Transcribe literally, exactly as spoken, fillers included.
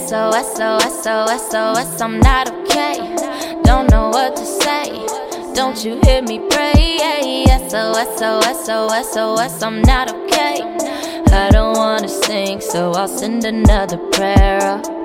S O S, O S, O S, O S, I'm not okay. Don't know what to say, don't you hear me pray? S O S, O S, O S, O S, I'm not okay. I don't wanna sing, so I'll send another prayer up.